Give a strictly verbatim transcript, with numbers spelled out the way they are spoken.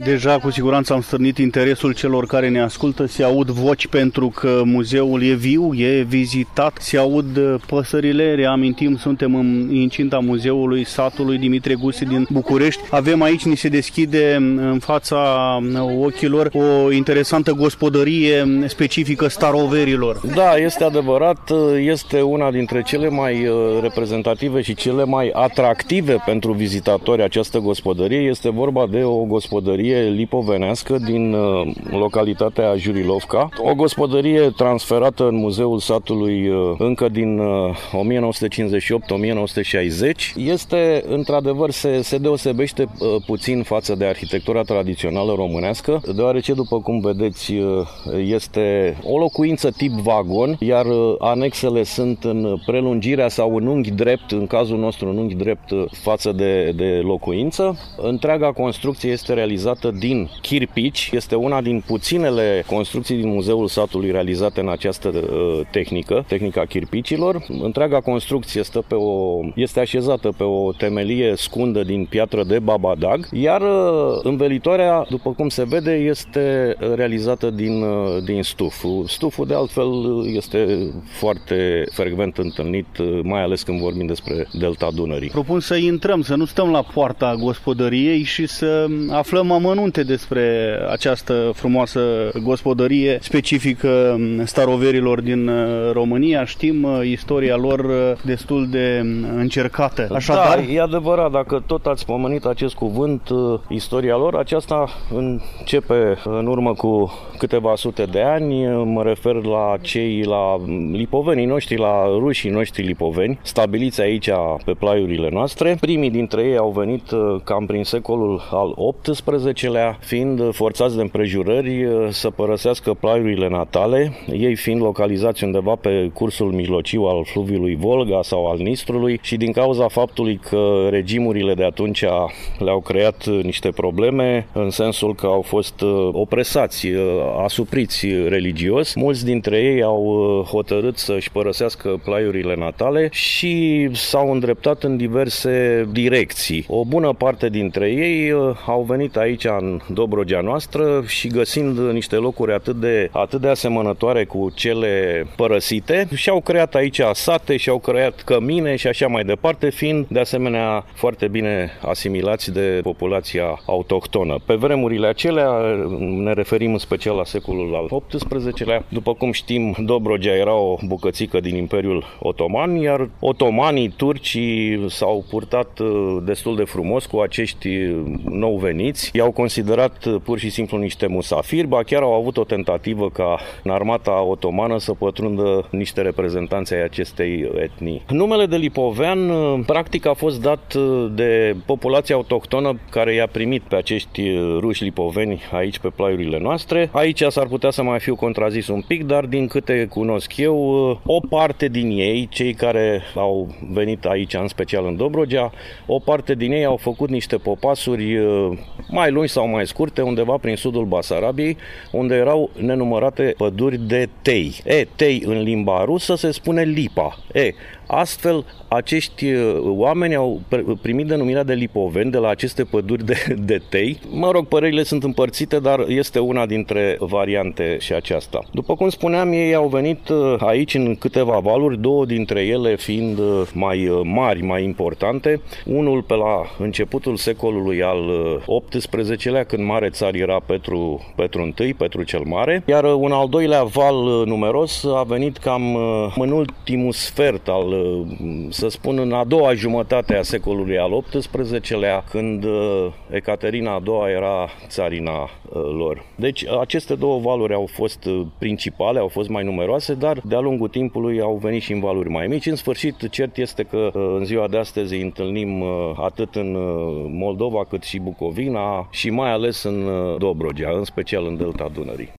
Deja cu siguranță am stârnit interesul celor care ne ascultă, se aud voci pentru că muzeul e viu, e vizitat, se aud păsările, reamintim, suntem în incinta muzeului satului Dimitrie Gusi din București. Avem aici, ni se deschide în fața ochilor o interesantă gospodărie specifică staroverilor. Da, este adevărat, este una dintre cele mai reprezentative și cele mai atractive pentru vizitatori această gospodărie. Este vorba de o gospodărie lipovenească din localitatea Jurilovka, o gospodărie transferată în muzeul satului încă din o mie nouă sute cincizeci și opt - o mie nouă sute șaizeci. Este, într-adevăr, se, se deosebește puțin față de arhitectura tradițională românească, deoarece, după cum vedeți, este o locuință tip vagon, iar anexele sunt în prelungirea sau în unghi drept, în cazul nostru în unghi drept față de, de locuință. Întreaga construcție este realizată din chirpici, este una din puținele construcții din muzeul satului realizate în această uh, tehnică, tehnica chirpicilor. Întreaga construcție stă pe o, este așezată pe o temelie scundă din piatră de babadag, iar uh, învelitoarea, după cum se vede, este realizată din, uh, din stuf. Stuful, de altfel, este foarte frecvent întâlnit, uh, mai ales când vorbim despre delta Dunării. Propun să intrăm, să nu stăm la poarta gospodăriei și să aflăm amănunte despre această frumoasă gospodărie specifică staroverilor din România. Știm istoria lor destul de încercată. Așadar... Da, e adevărat, dacă tot ați pomenit acest cuvânt, istoria lor, aceasta începe în urmă cu câteva sute de ani. Mă refer la cei, la lipovenii noștri, la rușii noștri lipoveni, stabiliți aici pe plaiurile noastre. Primii dintre ei au venit cam prin secolul al optsprezecelea, fiind forțați de împrejurări să părăsească plaiurile natale, ei fiind localizați undeva pe cursul mijlociu al fluviului Volga sau al Nistrului, și din cauza faptului că regimurile de atunci le-au creat niște probleme, în sensul că au fost opresați, asupriți religios, mulți dintre ei au hotărât să-și părăsească plaiurile natale și s-au îndreptat în diverse direcții. O bună parte dintre ei au venit aici în Dobrogea noastră și, găsind niște locuri atât de, atât de asemănătoare cu cele părăsite, și-au creat aici sate, și-au creat cămine și așa mai departe, fiind de asemenea foarte bine asimilați de populația autohtonă. Pe vremurile acelea, ne referim în special la secolul al optsprezecelea, după cum știm, Dobrogea era o bucățică din Imperiul Otoman, iar otomanii, turcii, s-au purtat destul de frumos cu acești nou veniți, i-au considerat pur și simplu niște musafiri, ba chiar au avut o tentativă ca în armata otomană să pătrundă niște reprezentanți ai acestei etnii. Numele de lipovean practic a fost dat de populația autohtonă care i-a primit pe acești ruși lipoveni aici pe plaiurile noastre. Aici s-ar putea să mai fiu contrazis un pic, dar din câte cunosc eu, o parte din ei, cei care au venit aici în special în Dobrogea, o parte din ei au făcut niște popasuri mai lungi sau mai scurte, undeva prin sudul Basarabiei, unde erau nenumărate păduri de tei. E, tei în limba rusă se spune lipa. E, astfel, acești oameni au primit denumirea de lipoveni de la aceste păduri de, de tei. Mă rog, părerile sunt împărțite, dar este una dintre variante și aceasta. După cum spuneam, ei au venit aici în câteva valuri, două dintre ele fiind mai mari, mai importante. Unul pe la începutul secolului al optsprezecelea, când mare țar era Petru, Petru I, Petru cel Mare, iar un al doilea val numeros a venit cam în ultimul sfert al, să spun, în a doua jumătate a secolului al optsprezecelea, când Ecaterina a doua era țarina lor. Deci aceste două valuri au fost principale, au fost mai numeroase, dar de-a lungul timpului au venit și în valuri mai mici. În sfârșit, cert este că în ziua de astăzi îi întâlnim atât în Moldova cât și Bucovina și mai ales în Dobrogea, în special în delta Dunării.